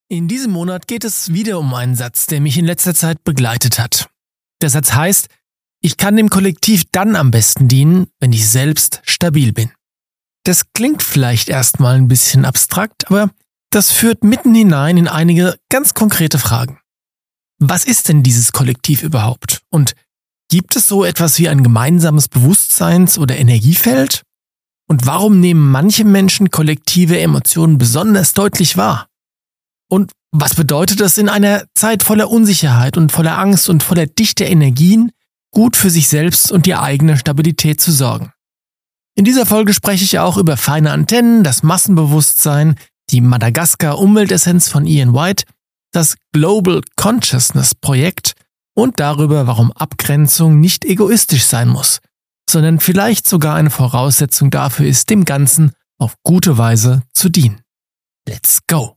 In diesem Monat geht es wieder um einen Satz, der mich in letzter Zeit begleitet hat. Der Satz heißt: Ich kann dem Kollektiv dann am besten dienen, wenn ich selbst stabil bin. Das klingt vielleicht erstmal ein bisschen abstrakt, aber das führt mitten hinein in einige ganz konkrete Fragen. Was ist denn dieses Kollektiv überhaupt? Und gibt es so etwas wie ein gemeinsames Bewusstseins- oder Energiefeld? Und warum nehmen manche Menschen kollektive Emotionen besonders deutlich wahr? Und was bedeutet es in einer Zeit voller Unsicherheit und voller Angst und voller dichter Energien, gut für sich selbst und die eigene Stabilität zu sorgen? In dieser Folge spreche ich auch über feine Antennen, das Massenbewusstsein, die Madagaskar-Umweltessenz von Ian White, das Global Consciousness Projekt und darüber, warum Abgrenzung nicht egoistisch sein muss, sondern vielleicht sogar eine Voraussetzung dafür ist, dem Ganzen auf gute Weise zu dienen. Let's go!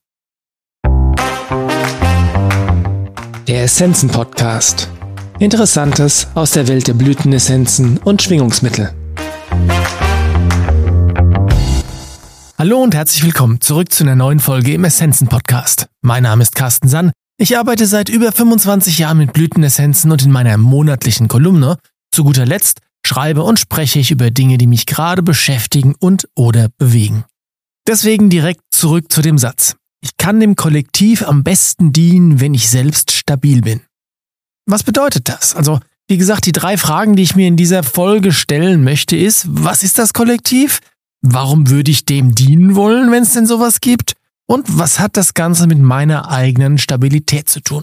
Der Essenzen-Podcast. Interessantes aus der Welt der Blütenessenzen und Schwingungsmittel. Hallo und herzlich willkommen zurück zu einer neuen Folge im Essenzen-Podcast. Mein Name ist Carsten Sann. Ich arbeite seit über 25 Jahren mit Blütenessenzen und in meiner monatlichen Kolumne, zu guter Letzt, schreibe und spreche ich über Dinge, die mich gerade beschäftigen und oder bewegen. Deswegen direkt zurück zu dem Satz: Ich kann dem Kollektiv am besten dienen, wenn ich selbst stabil bin. Was bedeutet das? Also, wie gesagt, die 3 Fragen, die ich mir in dieser Folge stellen möchte, ist: Was ist das Kollektiv? Warum würde ich dem dienen wollen, wenn es denn sowas gibt? Und was hat das Ganze mit meiner eigenen Stabilität zu tun?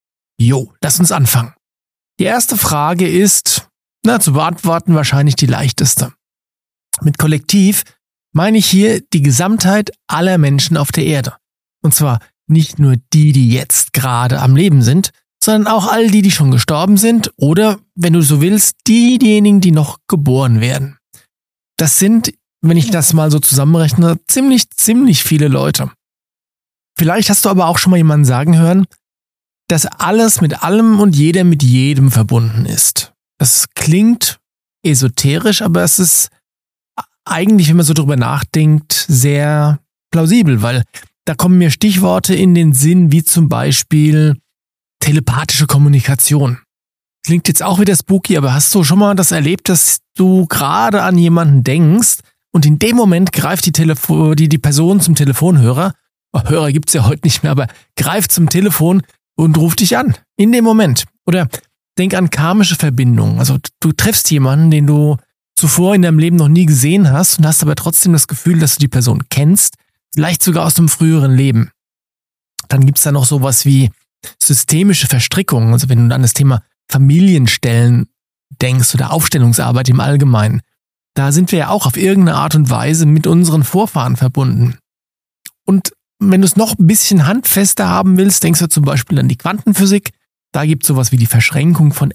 Lass uns anfangen. Die erste Frage ist, zu beantworten wahrscheinlich die leichteste. Mit Kollektiv meine ich hier die Gesamtheit aller Menschen auf der Erde. Und zwar nicht nur die jetzt gerade am Leben sind, sondern auch all die schon gestorben sind oder, wenn du so willst, diejenigen, die noch geboren werden. Das sind, wenn ich das mal so zusammenrechne, ziemlich viele Leute. Vielleicht hast du aber auch schon mal jemanden sagen hören, dass alles mit allem und jeder mit jedem verbunden ist. Das klingt esoterisch, aber es ist eigentlich, wenn man so drüber nachdenkt, sehr plausibel, weil da kommen mir Stichworte in den Sinn, wie zum Beispiel telepathische Kommunikation. Klingt jetzt auch wieder spooky, aber hast du schon mal das erlebt, dass du gerade an jemanden denkst und in dem Moment greift die Person zum Telefonhörer, Hörer gibt's ja heute nicht mehr, aber greift zum Telefon und ruft dich an, in dem Moment. Oder denk an karmische Verbindungen. Also du triffst jemanden, den du zuvor in deinem Leben noch nie gesehen hast und hast aber trotzdem das Gefühl, dass du die Person kennst, vielleicht sogar aus einem früheren Leben. Dann gibt's da noch sowas wie systemische Verstrickungen, also wenn du an das Thema Familienstellen denkst oder Aufstellungsarbeit im Allgemeinen. Da sind wir ja auch auf irgendeine Art und Weise mit unseren Vorfahren verbunden. Und wenn du es noch ein bisschen handfester haben willst, denkst du zum Beispiel an die Quantenphysik. Da gibt es sowas wie die Verschränkung von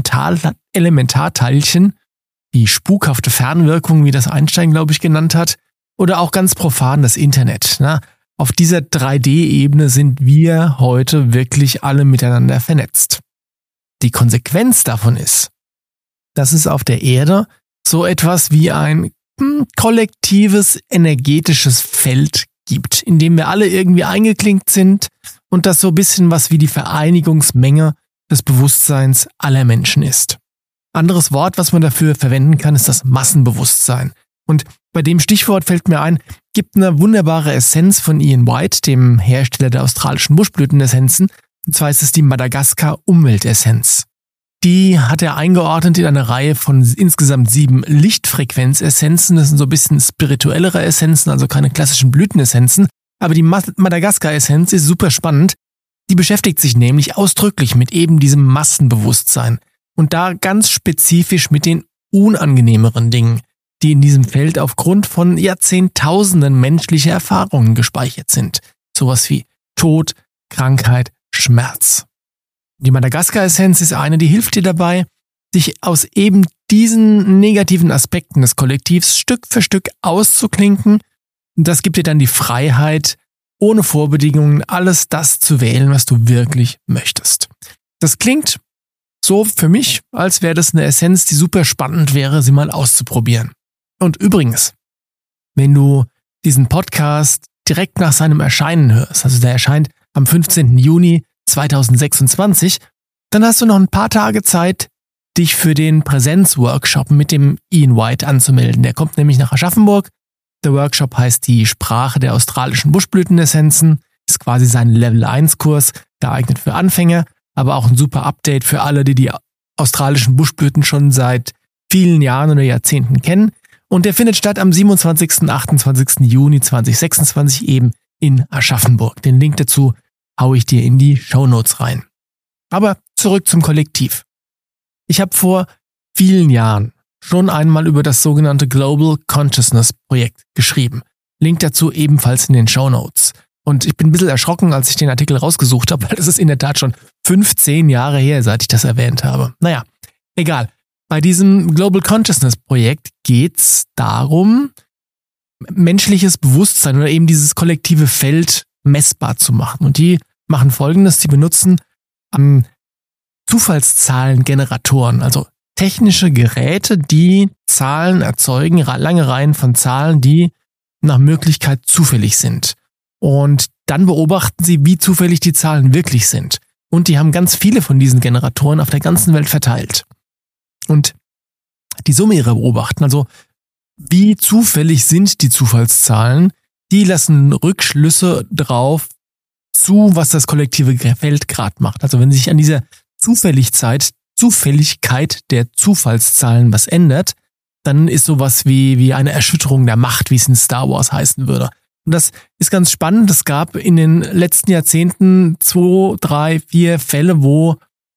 Elementarteilchen, die spukhafte Fernwirkung, wie das Einstein, glaube ich, genannt hat. Oder auch ganz profan das Internet. Auf dieser 3D-Ebene sind wir heute wirklich alle miteinander vernetzt. Die Konsequenz davon ist, dass es auf der Erde so etwas wie ein kollektives energetisches Feld gibt, in dem wir alle irgendwie eingeklinkt sind und das so ein bisschen was wie die Vereinigungsmenge des Bewusstseins aller Menschen ist. Anderes Wort, was man dafür verwenden kann, ist das Massenbewusstsein. Und bei dem Stichwort fällt mir ein, gibt eine wunderbare Essenz von Ian White, dem Hersteller der australischen Buschblütenessenzen, und zwar ist es die Madagaskar-Umweltessenz. Die hat er eingeordnet in eine Reihe von insgesamt 7 Lichtfrequenzessenzen. Das sind so ein bisschen spirituellere Essenzen, also keine klassischen Blütenessenzen. Aber die Madagaskar-Essenz ist super spannend. Die beschäftigt sich nämlich ausdrücklich mit eben diesem Massenbewusstsein. Und da ganz spezifisch mit den unangenehmeren Dingen, die in diesem Feld aufgrund von Jahrzehntausenden menschlicher Erfahrungen gespeichert sind. Sowas wie Tod, Krankheit, Schmerz. Die Madagaskar-Essenz ist eine, die hilft dir dabei, dich aus eben diesen negativen Aspekten des Kollektivs Stück für Stück auszuklinken. Und das gibt dir dann die Freiheit, ohne Vorbedingungen alles das zu wählen, was du wirklich möchtest. Das klingt so für mich, als wäre das eine Essenz, die super spannend wäre, sie mal auszuprobieren. Und übrigens, wenn du diesen Podcast direkt nach seinem Erscheinen hörst, also der erscheint am 15. Juni 2026, dann hast du noch ein paar Tage Zeit, dich für den Präsenzworkshop mit dem Ian White anzumelden. Der kommt nämlich nach Aschaffenburg. Der Workshop heißt die Sprache der australischen Buschblütenessenzen, ist quasi sein Level-1-Kurs, geeignet für Anfänger, aber auch ein super Update für alle, die australischen Buschblüten schon seit vielen Jahren oder Jahrzehnten kennen. Und der findet statt am 27. und 28. Juni 2026 eben in Aschaffenburg. Den Link dazu haue ich dir in die Shownotes rein. Aber zurück zum Kollektiv. Ich habe vor vielen Jahren schon einmal über das sogenannte Global Consciousness Projekt geschrieben. Link dazu ebenfalls in den Shownotes. Und ich bin ein bisschen erschrocken, als ich den Artikel rausgesucht habe, weil das ist in der Tat schon 15 Jahre her, seit ich das erwähnt habe. Naja, egal. Bei diesem Global Consciousness Projekt geht's darum, menschliches Bewusstsein oder eben dieses kollektive Feld messbar zu machen. Und die machen Folgendes, die benutzen Zufallszahlengeneratoren, also technische Geräte, die Zahlen erzeugen, lange Reihen von Zahlen, die nach Möglichkeit zufällig sind. Und dann beobachten sie, wie zufällig die Zahlen wirklich sind. Und die haben ganz viele von diesen Generatoren auf der ganzen Welt verteilt. Und die Summe ihrer Beobachten, also wie zufällig sind die Zufallszahlen, die lassen Rückschlüsse drauf zu, was das kollektive Feld gerade macht. Also wenn sich an dieser Zufälligkeit der Zufallszahlen was ändert, dann ist sowas wie eine Erschütterung der Macht, wie es in Star Wars heißen würde. Und das ist ganz spannend. Es gab in den letzten Jahrzehnten 2, 3, 4 Fälle, wo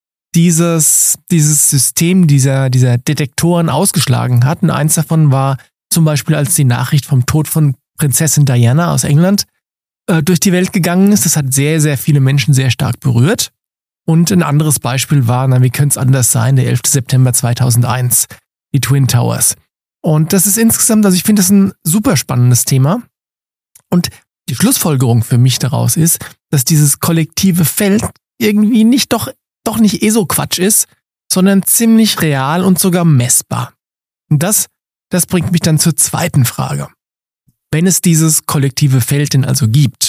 dieses System dieser Detektoren ausgeschlagen hat. Und eins davon war zum Beispiel, als die Nachricht vom Tod von Prinzessin Diana aus England durch die Welt gegangen ist. Das hat sehr, sehr viele Menschen sehr stark berührt. Und ein anderes Beispiel war, wie könnte es anders sein, der 11. September 2001, die Twin Towers. Und das ist insgesamt, also ich finde das ein super spannendes Thema. Und die Schlussfolgerung für mich daraus ist, dass dieses kollektive Feld irgendwie doch nicht so Quatsch ist, sondern ziemlich real und sogar messbar. Und das bringt mich dann zur zweiten Frage. Wenn es dieses kollektive Feld denn also gibt,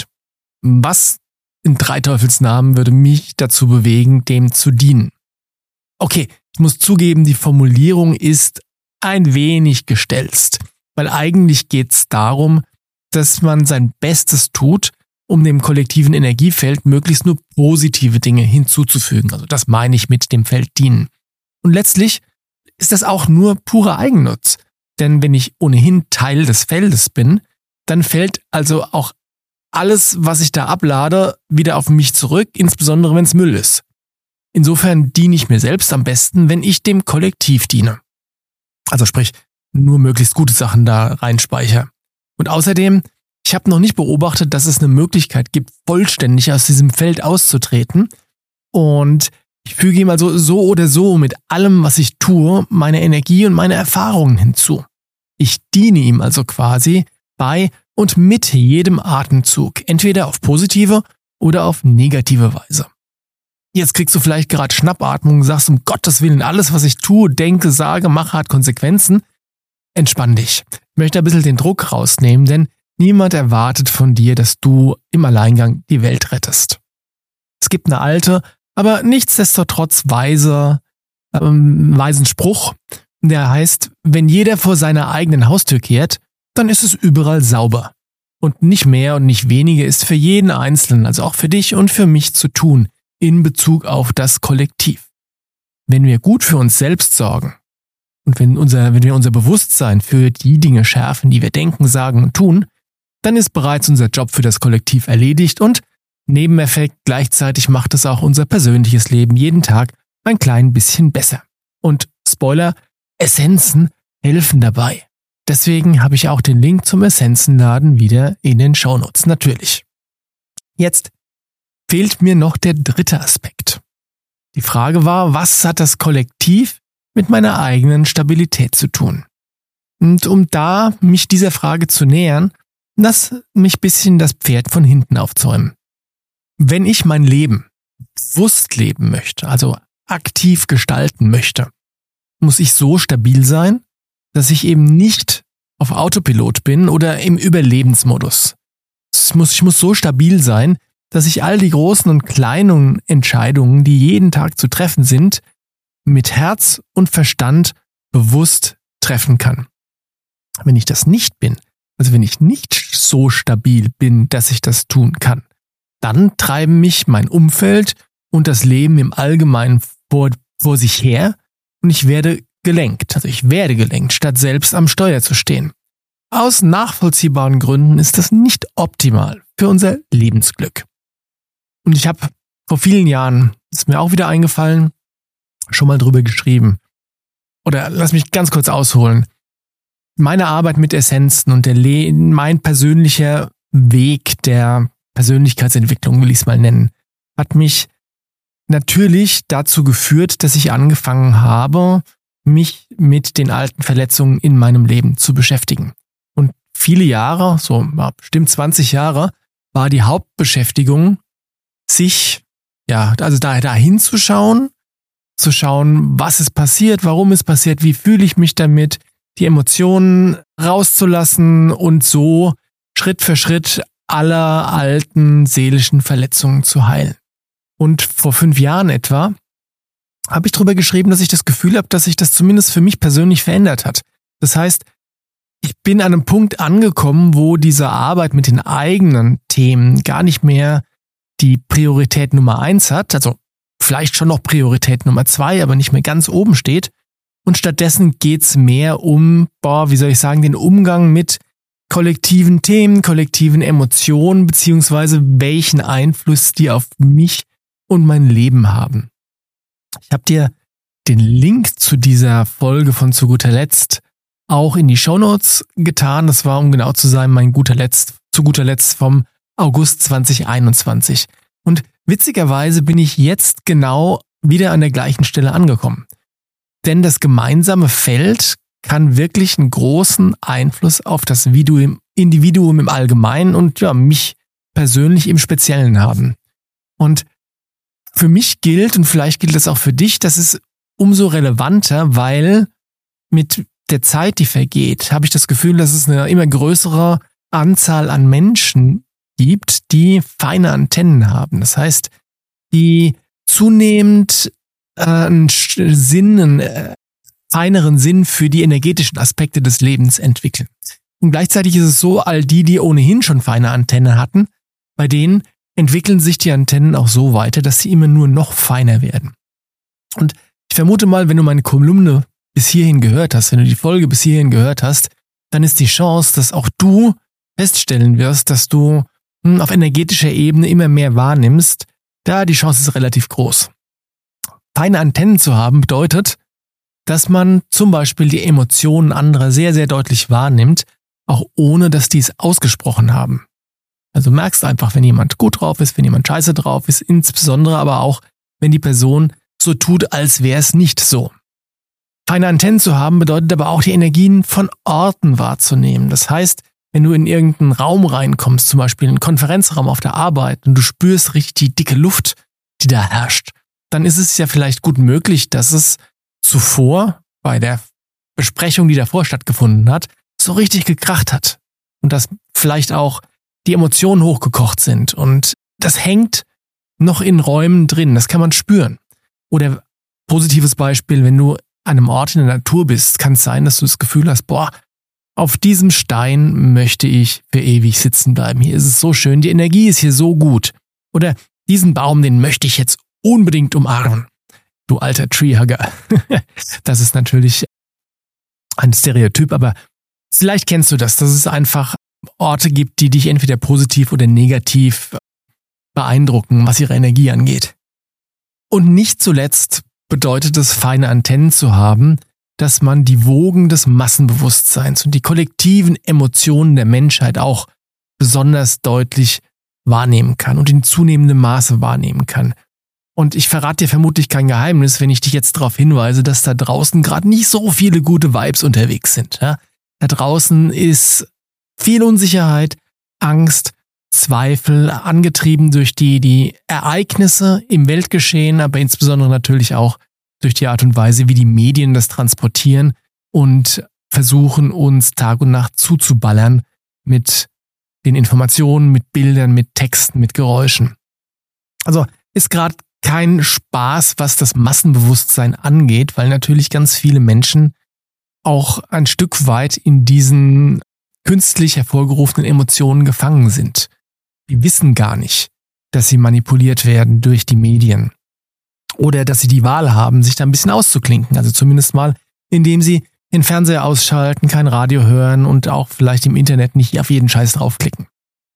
was in drei Teufelsnamen würde mich dazu bewegen, dem zu dienen? Okay, ich muss zugeben, die Formulierung ist ein wenig gestelzt, weil eigentlich geht es darum, dass man sein Bestes tut, um dem kollektiven Energiefeld möglichst nur positive Dinge hinzuzufügen. Also das meine ich mit dem Feld dienen. Und letztlich ist das auch nur purer Eigennutz. Denn wenn ich ohnehin Teil des Feldes bin, dann fällt also auch alles, was ich da ablade, wieder auf mich zurück, insbesondere wenn es Müll ist. Insofern diene ich mir selbst am besten, wenn ich dem Kollektiv diene. Also sprich, nur möglichst gute Sachen da reinspeichere. Und außerdem, ich habe noch nicht beobachtet, dass es eine Möglichkeit gibt, vollständig aus diesem Feld auszutreten. Und ich füge ihm also so oder so mit allem, was ich tue, meine Energie und meine Erfahrungen hinzu. Ich diene ihm also quasi bei und mit jedem Atemzug, entweder auf positive oder auf negative Weise. Jetzt kriegst du vielleicht gerade Schnappatmung und sagst, um Gottes Willen, alles, was ich tue, denke, sage, mache, hat Konsequenzen. Entspann dich. Ich möchte ein bisschen den Druck rausnehmen, denn niemand erwartet von dir, dass du im Alleingang die Welt rettest. Es gibt eine alte, aber nichtsdestotrotz weisen Spruch, der heißt, wenn jeder vor seiner eigenen Haustür kehrt, dann ist es überall sauber. Und nicht mehr und nicht weniger ist für jeden Einzelnen, also auch für dich und für mich zu tun, in Bezug auf das Kollektiv. Wenn wir gut für uns selbst sorgen und wenn wir unser Bewusstsein für die Dinge schärfen, die wir denken, sagen und tun, dann ist bereits unser Job für das Kollektiv erledigt und Nebeneffekt gleichzeitig macht es auch unser persönliches Leben jeden Tag ein klein bisschen besser. Und Spoiler, Essenzen helfen dabei. Deswegen habe ich auch den Link zum Essenzenladen wieder in den Shownotes, natürlich. Jetzt fehlt mir noch der dritte Aspekt. Die Frage war, was hat das Kollektiv mit meiner eigenen Stabilität zu tun? Und um mich dieser Frage zu nähern, lass mich ein bisschen das Pferd von hinten aufzäumen. Wenn ich mein Leben bewusst leben möchte, also aktiv gestalten möchte, muss ich so stabil sein, dass ich eben nicht auf Autopilot bin oder im Überlebensmodus. Ich muss so stabil sein, dass ich all die großen und kleinen Entscheidungen, die jeden Tag zu treffen sind, mit Herz und Verstand bewusst treffen kann. Wenn ich das nicht bin, also wenn ich nicht so stabil bin, dass ich das tun kann, dann treiben mich mein Umfeld und das Leben im Allgemeinen vor sich her und ich werde gelenkt, statt selbst am Steuer zu stehen. Aus nachvollziehbaren Gründen ist das nicht optimal für unser Lebensglück. Und ich habe vor vielen Jahren, ist mir auch wieder eingefallen, schon mal drüber geschrieben. Oder lass mich ganz kurz ausholen. Meine Arbeit mit Essenzen und mein persönlicher Weg der Persönlichkeitsentwicklung, will ich es mal nennen, hat mich natürlich dazu geführt, dass ich angefangen habe, mich mit den alten Verletzungen in meinem Leben zu beschäftigen. Und viele Jahre, bestimmt 20 Jahre, war die Hauptbeschäftigung, da hinzuschauen, zu schauen, was ist passiert, warum ist passiert, wie fühle ich mich damit, die Emotionen rauszulassen und so Schritt für Schritt alle alten seelischen Verletzungen zu heilen. Und vor 5 Jahren etwa habe ich darüber geschrieben, dass ich das Gefühl habe, dass sich das zumindest für mich persönlich verändert hat. Das heißt, ich bin an einem Punkt angekommen, wo diese Arbeit mit den eigenen Themen gar nicht mehr die Priorität Nummer 1 hat, also vielleicht schon noch Priorität Nummer 2, aber nicht mehr ganz oben steht. Und stattdessen geht's mehr um, den Umgang mit kollektiven Themen, kollektiven Emotionen, beziehungsweise welchen Einfluss die auf mich und mein Leben haben. Ich habe dir den Link zu dieser Folge von Zu guter Letzt auch in die Shownotes getan. Das war, um genau zu sein, mein zu guter Letzt vom August 2021. Und witzigerweise bin ich jetzt genau wieder an der gleichen Stelle angekommen. Denn das gemeinsame Feld kann wirklich einen großen Einfluss auf das Individuum im Allgemeinen und mich persönlich im Speziellen haben. Und für mich gilt, und vielleicht gilt das auch für dich, das ist umso relevanter, weil mit der Zeit, die vergeht, habe ich das Gefühl, dass es eine immer größere Anzahl an Menschen gibt, die feine Antennen haben. Das heißt, die zunehmend einen feineren Sinn für die energetischen Aspekte des Lebens entwickeln. Und gleichzeitig ist es so, all die ohnehin schon feine Antennen hatten, bei denen entwickeln sich die Antennen auch so weiter, dass sie immer nur noch feiner werden. Und ich vermute mal, wenn du meine Kolumne bis hierhin gehört hast, wenn du die Folge bis hierhin gehört hast, dann ist die Chance, dass auch du feststellen wirst, dass du auf energetischer Ebene immer mehr wahrnimmst, die Chance ist relativ groß. Feine Antennen zu haben bedeutet, dass man zum Beispiel die Emotionen anderer sehr, sehr deutlich wahrnimmt, auch ohne, dass die es ausgesprochen haben. Also merkst einfach, wenn jemand gut drauf ist, wenn jemand scheiße drauf ist, insbesondere aber auch, wenn die Person so tut, als wäre es nicht so. Feine Antennen zu haben bedeutet aber auch, die Energien von Orten wahrzunehmen. Das heißt, wenn du in irgendeinen Raum reinkommst, zum Beispiel in einen Konferenzraum auf der Arbeit und du spürst richtig die dicke Luft, die da herrscht, dann ist es ja vielleicht gut möglich, dass es zuvor bei der Besprechung, die davor stattgefunden hat, so richtig gekracht hat und dass vielleicht auch die Emotionen hochgekocht sind und das hängt noch in Räumen drin, das kann man spüren. Oder positives Beispiel, wenn du an einem Ort in der Natur bist, kann es sein, dass du das Gefühl hast, auf diesem Stein möchte ich für ewig sitzen bleiben. Hier ist es so schön, die Energie ist hier so gut. Oder diesen Baum, den möchte ich jetzt unbedingt umarmen. Du alter Treehugger. Das ist natürlich ein Stereotyp, aber vielleicht kennst du das, dass es einfach Orte gibt, die dich entweder positiv oder negativ beeindrucken, was ihre Energie angeht. Und nicht zuletzt bedeutet es, feine Antennen zu haben, dass man die Wogen des Massenbewusstseins und die kollektiven Emotionen der Menschheit auch besonders deutlich wahrnehmen kann und in zunehmendem Maße wahrnehmen kann. Und ich verrate dir vermutlich kein Geheimnis, wenn ich dich jetzt darauf hinweise, dass da draußen gerade nicht so viele gute Vibes unterwegs sind. Ja? Da draußen ist viel Unsicherheit, Angst, Zweifel, angetrieben durch die Ereignisse im Weltgeschehen, aber insbesondere natürlich auch durch die Art und Weise, wie die Medien das transportieren und versuchen, uns Tag und Nacht zuzuballern mit den Informationen, mit Bildern, mit Texten, mit Geräuschen. Also ist gerade kein Spaß, was das Massenbewusstsein angeht, weil natürlich ganz viele Menschen auch ein Stück weit in diesen künstlich hervorgerufenen Emotionen gefangen sind. Die wissen gar nicht, dass sie manipuliert werden durch die Medien oder dass sie die Wahl haben, sich da ein bisschen auszuklinken. Also zumindest mal, indem sie den Fernseher ausschalten, kein Radio hören und auch vielleicht im Internet nicht auf jeden Scheiß draufklicken.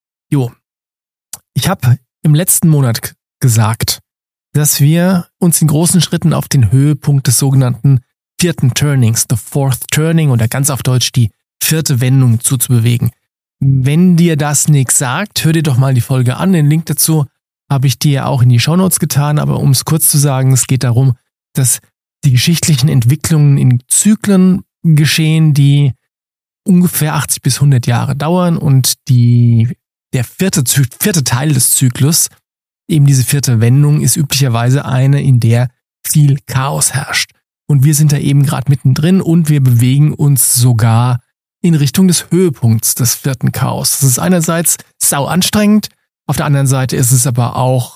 Ich habe im letzten Monat gesagt, dass wir uns in großen Schritten auf den Höhepunkt des sogenannten 4. Turnings, the 4th Turning oder ganz auf Deutsch die 4. Wendung zuzubewegen. Wenn dir das nichts sagt, hör dir doch mal die Folge an. Den Link dazu habe ich dir auch in die Shownotes getan, aber um es kurz zu sagen, es geht darum, dass die geschichtlichen Entwicklungen in Zyklen geschehen, die ungefähr 80 bis 100 Jahre dauern und der vierte Teil des Zyklus, eben diese 4. Wendung, ist üblicherweise eine, in der viel Chaos herrscht. Und wir sind da eben gerade mittendrin und wir bewegen uns sogar in Richtung des Höhepunkts des 4. Chaos. Das ist einerseits sau anstrengend, auf der anderen Seite ist es aber auch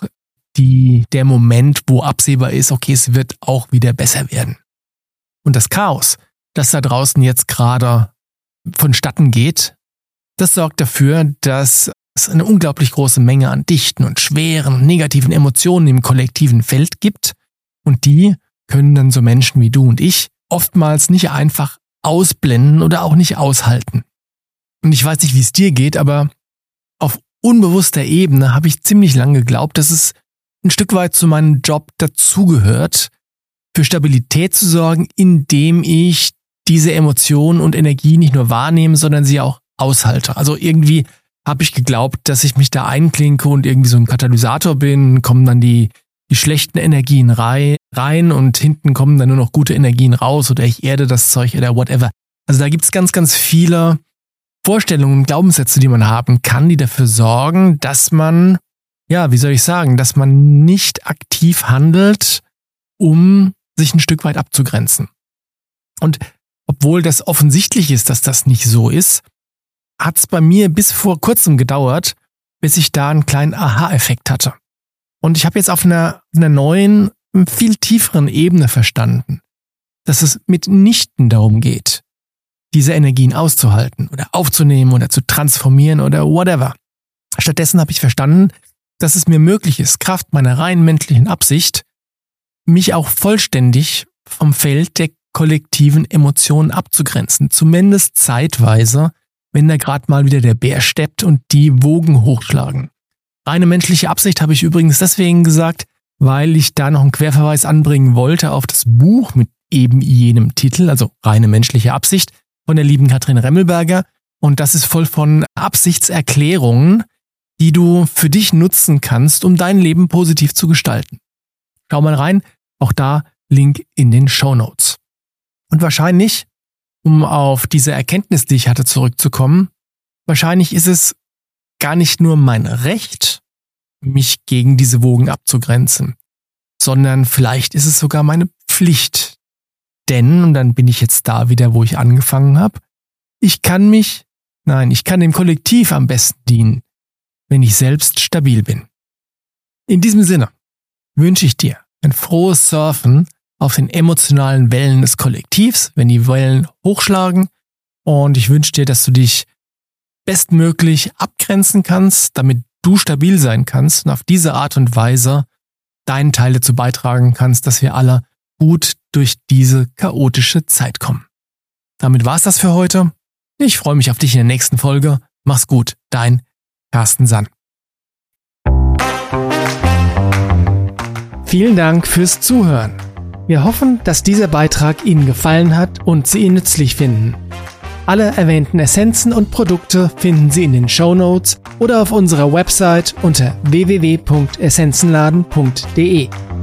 der Moment, wo absehbar ist, okay, es wird auch wieder besser werden. Und das Chaos, das da draußen jetzt gerade vonstatten geht, das sorgt dafür, dass es eine unglaublich große Menge an dichten und schweren und negativen Emotionen im kollektiven Feld gibt und die können dann so Menschen wie du und ich oftmals nicht einfach ausblenden oder auch nicht aushalten. Und ich weiß nicht, wie es dir geht, aber auf unbewusster Ebene habe ich ziemlich lange geglaubt, dass es ein Stück weit zu meinem Job dazugehört, für Stabilität zu sorgen, indem ich diese Emotionen und Energie nicht nur wahrnehme, sondern sie auch aushalte. Also irgendwie habe ich geglaubt, dass ich mich da einklinke und irgendwie so ein Katalysator bin, kommen dann die schlechten Energien rein und hinten kommen dann nur noch gute Energien raus oder ich erde das Zeug oder whatever. Also da gibt's ganz, ganz viele Vorstellungen und Glaubenssätze, die man haben kann, die dafür sorgen, dass man, dass man nicht aktiv handelt, um sich ein Stück weit abzugrenzen. Und obwohl das offensichtlich ist, dass das nicht so ist, hat es bei mir bis vor kurzem gedauert, bis ich da einen kleinen Aha-Effekt hatte. Und ich habe jetzt auf einer neuen, viel tieferen Ebene verstanden, dass es mitnichten darum geht, diese Energien auszuhalten oder aufzunehmen oder zu transformieren oder whatever. Stattdessen habe ich verstanden, dass es mir möglich ist, Kraft meiner rein menschlichen Absicht, mich auch vollständig vom Feld der kollektiven Emotionen abzugrenzen, zumindest zeitweise, wenn da gerade mal wieder der Bär steppt und die Wogen hochschlagen. Reine menschliche Absicht habe ich übrigens deswegen gesagt, weil ich da noch einen Querverweis anbringen wollte auf das Buch mit eben jenem Titel, also Reine menschliche Absicht, von der lieben Katrin Remmelberger. Und das ist voll von Absichtserklärungen, die du für dich nutzen kannst, um dein Leben positiv zu gestalten. Schau mal rein, auch da Link in den Shownotes. Und wahrscheinlich, um auf diese Erkenntnis, die ich hatte, zurückzukommen, wahrscheinlich ist es gar nicht nur mein Recht, mich gegen diese Wogen abzugrenzen, sondern vielleicht ist es sogar meine Pflicht. Denn, und dann bin ich jetzt da wieder, wo ich angefangen habe, ich kann dem Kollektiv am besten dienen, wenn ich selbst stabil bin. In diesem Sinne wünsche ich dir ein frohes Surfen auf den emotionalen Wellen des Kollektivs, wenn die Wellen hochschlagen. Und ich wünsche dir, dass du dich bestmöglich abgrenzen kannst, damit du stabil sein kannst und auf diese Art und Weise deinen Teil dazu beitragen kannst, dass wir alle gut durch diese chaotische Zeit kommen. Damit war's das für heute. Ich freue mich auf dich in der nächsten Folge. Mach's gut, dein Carsten Sann. Vielen Dank fürs Zuhören. Wir hoffen, dass dieser Beitrag Ihnen gefallen hat und Sie ihn nützlich finden. Alle erwähnten Essenzen und Produkte finden Sie in den Shownotes oder auf unserer Website unter www.essenzenladen.de.